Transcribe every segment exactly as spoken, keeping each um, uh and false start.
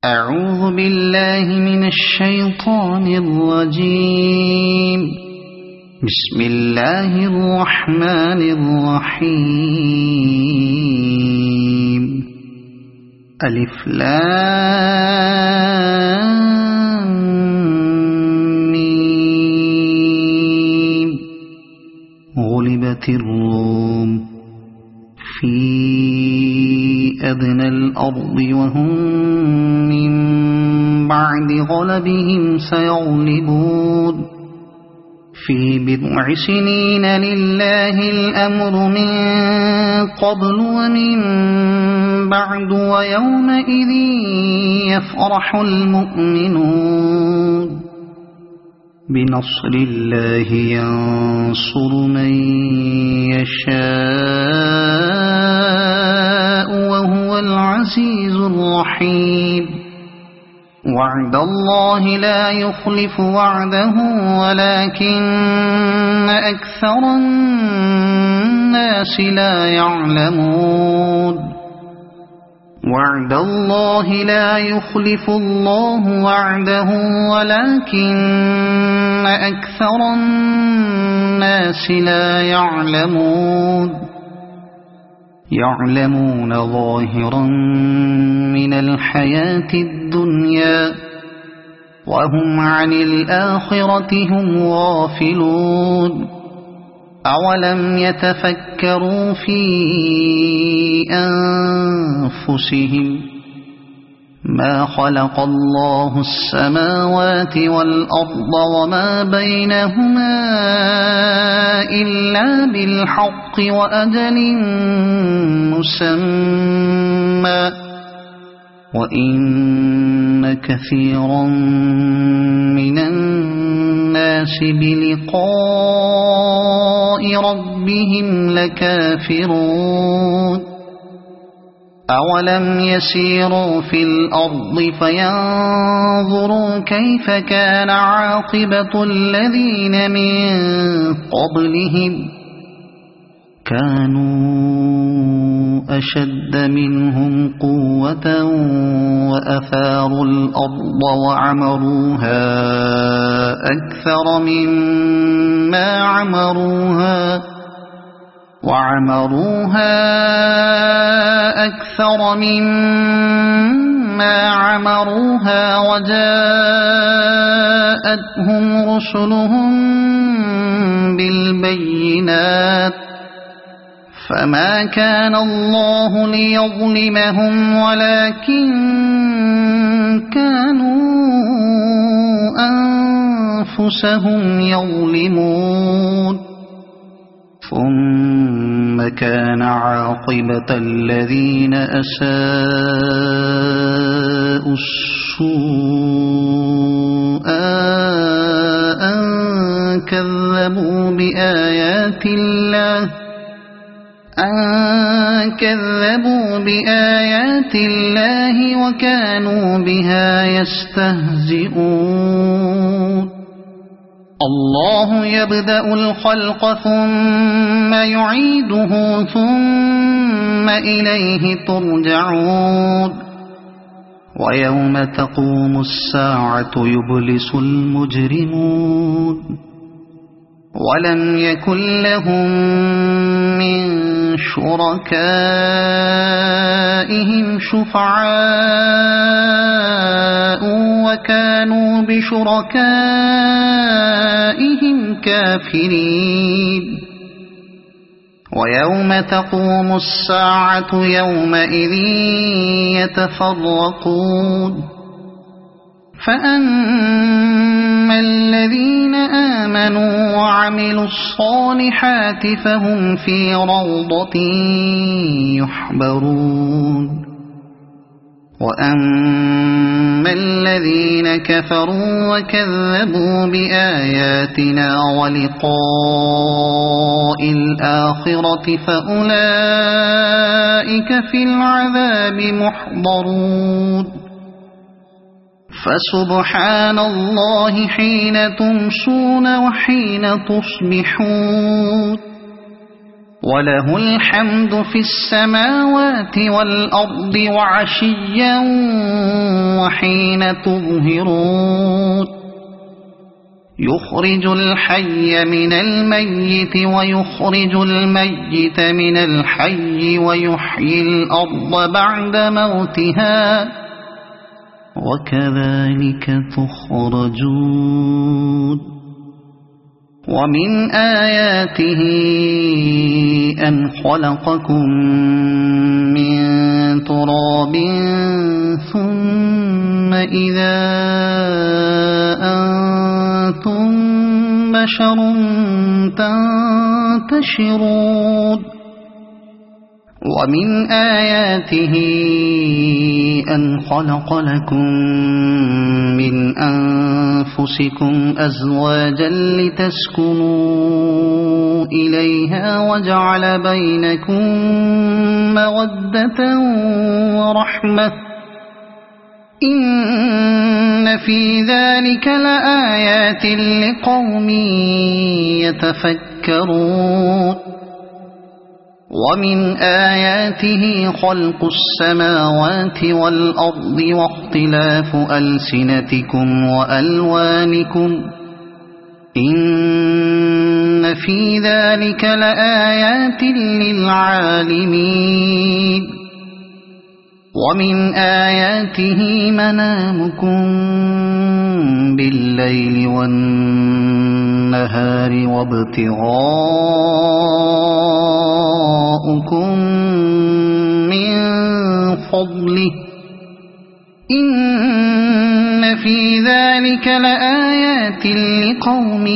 أعوذ بالله من الشيطان الرجيم. بسم الله الرحمن الرحيم. ألف لام ميم. غلبت الروم في أدنى الأرض وهم من بعد غلبهم سيغلبون في بضع سنين لله الأمر من قبل ومن بعد ويومئذ يفرح المؤمنون بنصر الله ينصر من يشاء وهو العزيز الرحيم. وعد الله لا يخلف وعده ولكن أكثر الناس لا يعلمون. وعد الله لا يخلف الله وعده ولكن أكثر الناس لا يعلمون. يعلمون ظاهرا من الحياة الدنيا وهم عن الآخرة هم غافلون. أولم يتفكروا في أنفسهم ما خلق الله السماوات والأرض وما بينهما إلا بالحق وأجل مسمى وإن كثيرا من الناس بلقاء ربهم لكافرون. أولم يسيروا في الأرض فينظروا كيف كان عاقبة الذين من قبلهم كانوا أشد منهم قوة وأثاروا الأرض وعمروها أكثر مما عمروها وعمروها أكثر مما عمروها وجاءتهم رسلهم بالبينات فما كان الله ليظلمهم ولكن كانوا أنفسهم يظلمون. ثم كان عاقبة الذين أساءوا السوء أن كذبوا بآيات الله أن كذبوا بآيات الله وكانوا بها يستهزئون. الله يبدأ الخلق ثم يعيده ثم إليه ترجعون. ويوم تقوم الساعة يبلس المجرمون ولم يكن لهم من شركائهم شفعاء وكانوا بشركائهم كافرين. ويوم تقوم الساعة يومئذ يتفرقون فأما الذين آمنوا وعملوا الصالحات فهم في روضة يحبرون. وأما الذين كفروا وكذبوا بآياتنا ولقاء الآخرة فأولئك في العذاب محضرون. فسبحان الله حين تمسون وحين تصبحون وله الحمد في السماوات والأرض وعشيا حين تظهرون يخرج الحي من الميت ويخرج الميت من الحي ويحيي الأرض بعد موتها وكذلك تخرجون ومن آياته أن خلقكم من تراب ثم إذا أنتم بشر تنتشرون ومن آياته أن خلق لكم من أنفسكم أزواجا لتسكنوا إليها وجعل بينكم مودة ورحمة إن في ذلك لآيات لقوم يتفكرون ومن آياته خلق السماوات والأرض واختلاف ألسنتكم وألوانكم إن في ذلك لآيات للعالمين ومن آياته منامكم بالليل والنهار وابتغاؤكم من فضله إن في ذلك لآيات لقوم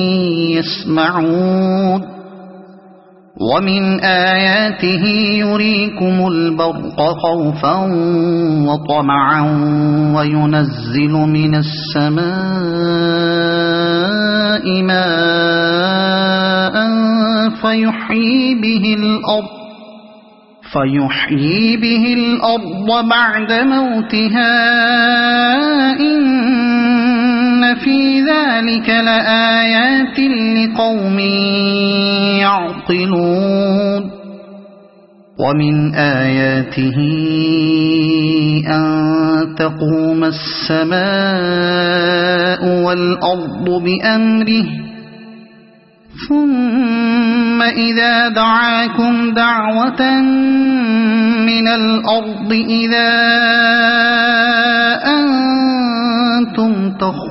يسمعون ومن آياته يريكم البرق خوفا وطمعا وينزل من السماء ماء فيحيي به الأرض فيحيي به الأرض بعد موتها إن في ذلك لآيات لقوم يعقلون ومن آياته أن تقوم السماء والأرض بأمره ثم إذا دعاكم دعوة من الأرض إذا أنتم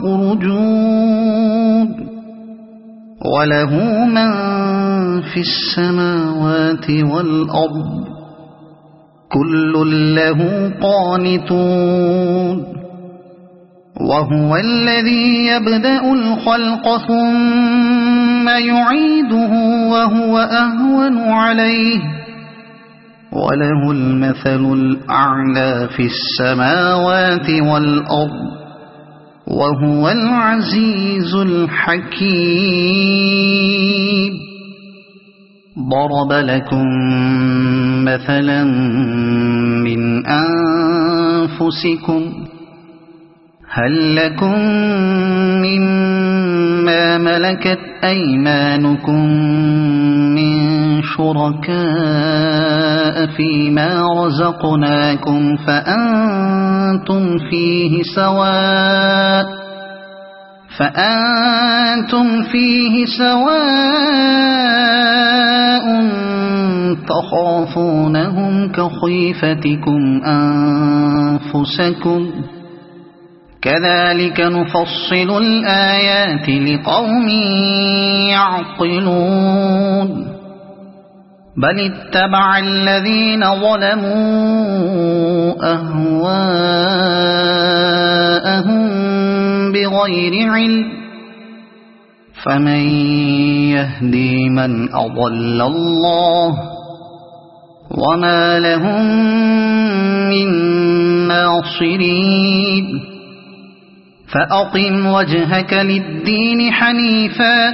تخرجون وله من في السماوات والأرض كل له قانتون وهو الذي يبدأ الخلق ثم يعيده وهو أهون عليه وله المثل الأعلى في السماوات والأرض وهو العزيز الحكيم ضرب لكم مثلا من أنفسكم هل لكم مما ملكت أيمانكم من شركاء فيما رزقناكم فأنتم فيه سواء فأنتم فيه سواء تخافونهم كخيفتكم أنفسكم كذلك نفصل الآيات لقوم يعقلون بل اتبع الذين ظلموا أهواءهم بغير علم فمن يهدي من أضل الله وما لهم من ناصرين فأقم وجهك للدين حنيفا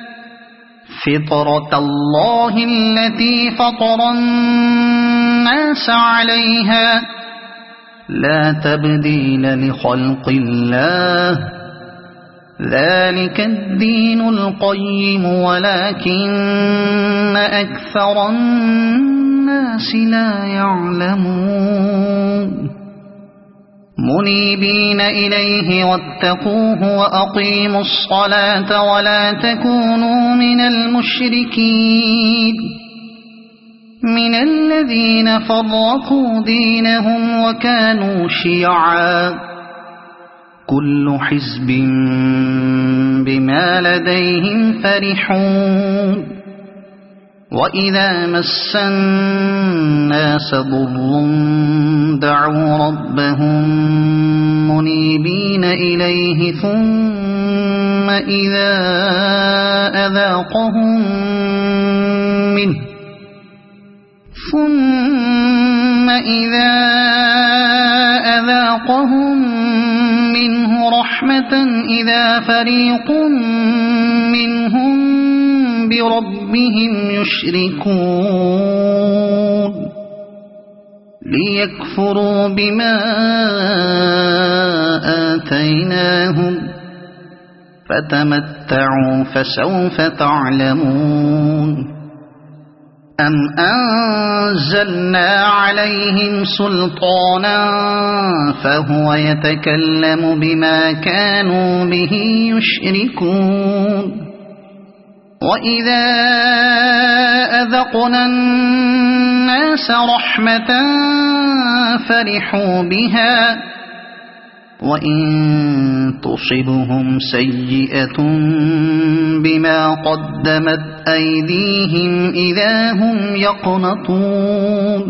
فطرة الله التي فطر الناس عليها لا تبديل لخلق الله ذلك الدين القيم ولكن أكثر الناس لا يعلمون منيبين إليه واتقوه وأقيموا الصلاة ولا تكونوا من المشركين من الذين فرقوا دينهم وكانوا شيعا كل حزب بما لديهم فرحون وإذا مس الناس ضر دعوا ربهم منيبين إليه ثم إذا أذاقهم منه ثم إذا أذاقهم منه رحمة إذا فريق منهم بربهم يشركون ليكفروا بما آتيناهم فتمتعوا فسوف تعلمون أم أنزلنا عليهم سلطانا فهو يتكلم بما كانوا به يشركون وإذا أذقنا الناس رحمة فرحوا بها وإن تصبهم سيئة بما قدمت أيديهم إذا هم يقنطون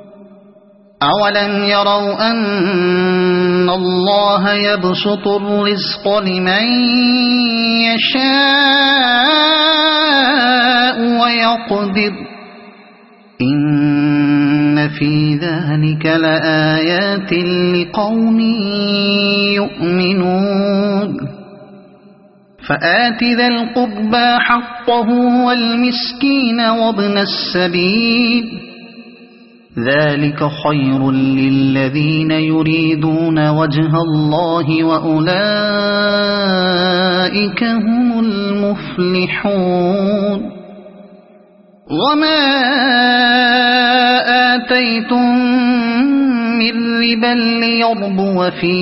أولم يروا أن الله يبسط الرزق لمن يشاء ويقدر إن في ذلك لآيات لقوم يؤمنون فآت ذا القربى حقه والمسكين وابن السبيل ذلك خير للذين يريدون وجه الله وأولئك هم المفلحون وما آتيتم من ربا ليربو في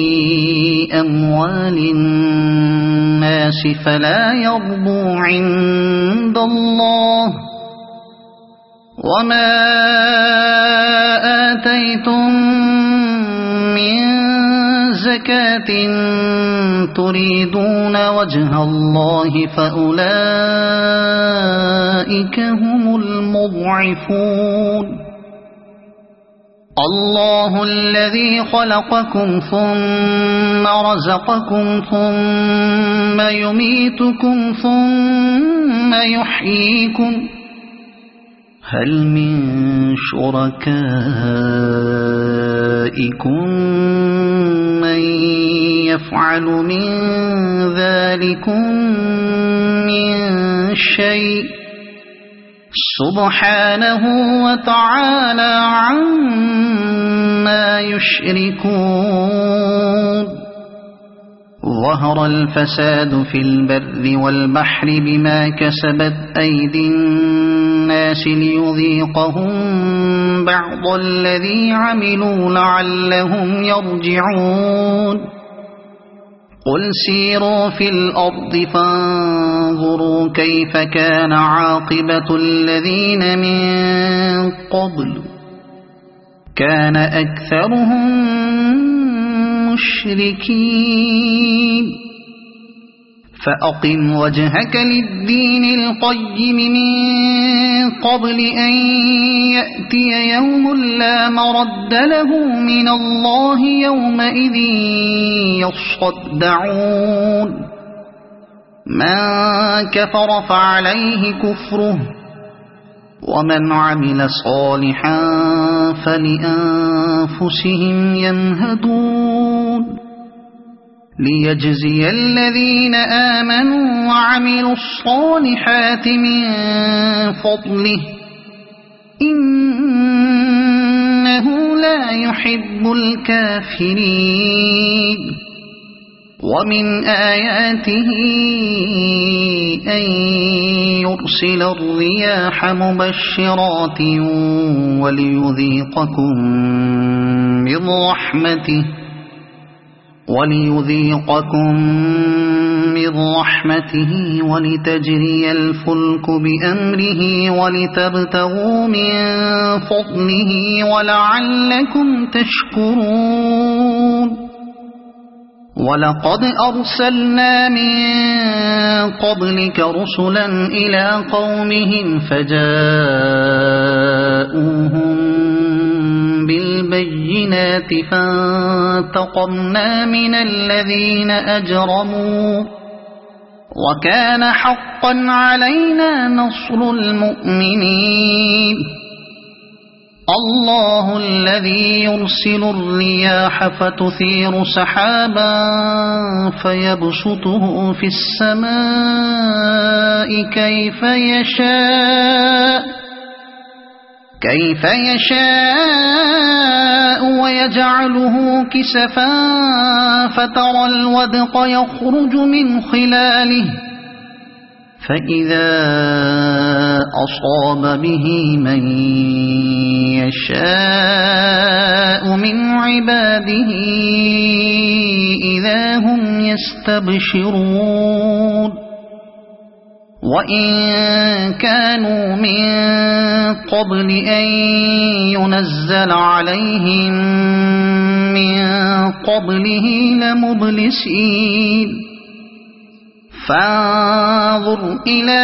أموال الناس فلا يربو عند الله وما آتيتم من زكاة تريدون وجه الله فأولئك هم المضعفون الله الذي خلقكم ثم رزقكم ثم يميتكم ثم يحييكم هل من شركائكم من يفعل من ذلكم من شيء سبحانه وتعالى عما يشركون ظهر الفساد في البر والبحر بما كسبت أيدي الناس ليذيقهم بعض الذي عملوا لعلهم يرجعون قل سيروا في الأرض فانظروا كيف كان عاقبة الذين من قبل كان أكثرهم مشركين فأقم وجهك للدين القيم من قبل أن يأتي يوم لا مرد له من الله يومئذ يصدعون من كفر فعليه كفره ومن عمل صالحا فلأنفسهم يمهدون ليجزي الذين آمنوا وعملوا الصالحات من فضله إنه لا يحب الكافرين ومن آياته أن يرسل الرياح مبشرات وليذيقكم من رحمته وليذيقكم من رحمته ولتجري الفلك بأمره ولتبتغوا من فضله ولعلكم تشكرون ولقد أرسلنا من قبلك رسلا إلى قومهم فجاءوهم بالبينات فانتقمنا من الذين أجرموا وكان حقا علينا نصر المؤمنين الله الذي يرسل الرياح فتثير سحابا فيبسطه في السماء كيف يشاء كيف يشاء ويجعله كسفا فترى الودق يخرج من خلاله فإذا أصاب به من يشاء من عباده إذا هم يستبشرون وإن كانوا من قبل أن ينزل عليهم من قبله لمبلسين فانظر إلى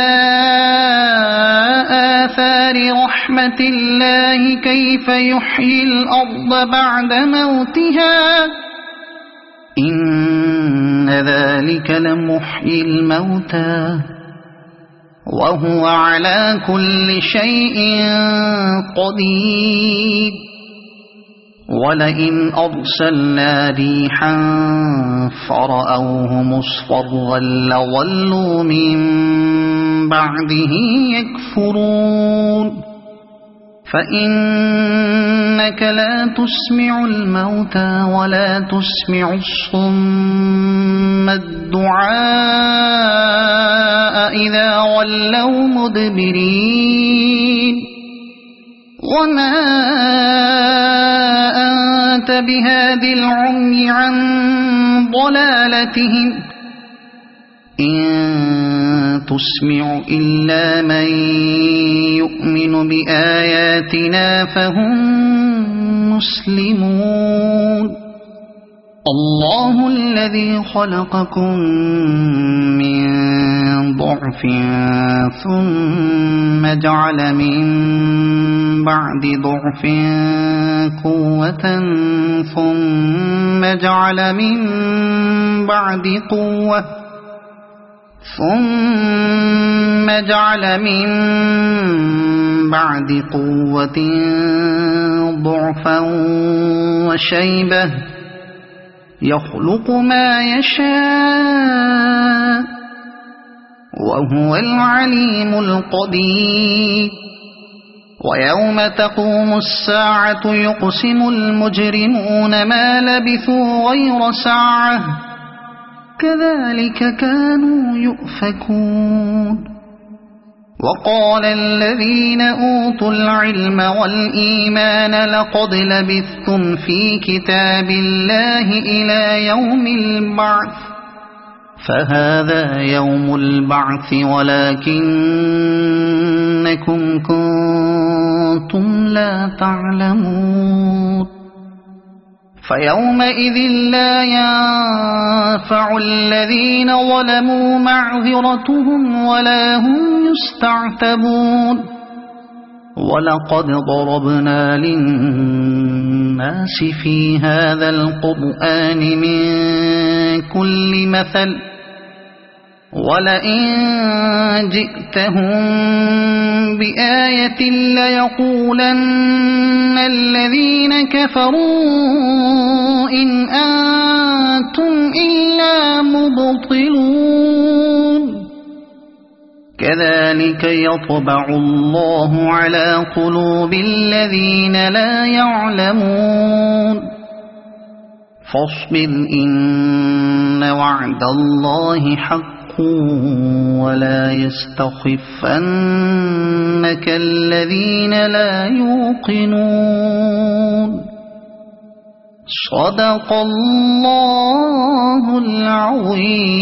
آثار رحمة الله كيف يحيي الأرض بعد موتها إن ذلك لمحيي الموتى وهو على كل شيء قدير ولئن أرسلنا ريحا فرأوه مصفرا لظلوا من بعده يكفرون فإنك لا تسمع الموتى ولا تسمع الصم الدعاء إذا ولوا مدبرين وما أنت بهاد العمي عن ضلالتهم إن تسمع إلا من يؤمن بآياتنا فهم مسلمون الله الذي خلقكم من ضعف ثم جعل من بعد ضعف قوة ثم جعل من بعد قوة ثم جعل من بعد قوة ضعفا وشيبة يخلق ما يشاء وهو العليم القدير ويوم تقوم الساعة يقسم المجرمون ما لبثوا غير ساعة كذلك كانوا يؤفكون وقال الذين أوتوا العلم والإيمان لقد لبثتم في كتاب الله إلى يوم البعث فهذا يوم البعث ولكنكم كنتم لا تعلمون فيومئذ لا ينفع الذين ظلموا معذرتهم ولا هم يستعتبون ولقد ضربنا للناس في هذا القرآن من كل مثل ولئن جئتهم بآية ليقولن الذين كفروا إن أنتم إلا مبطلون كذلك يطبع الله على قلوب الذين لا يعلمون فاصبر إن وعد الله حق ولا يستخفنك الذين لا يوقنون सदक़ल्लाहुल अज़ीम।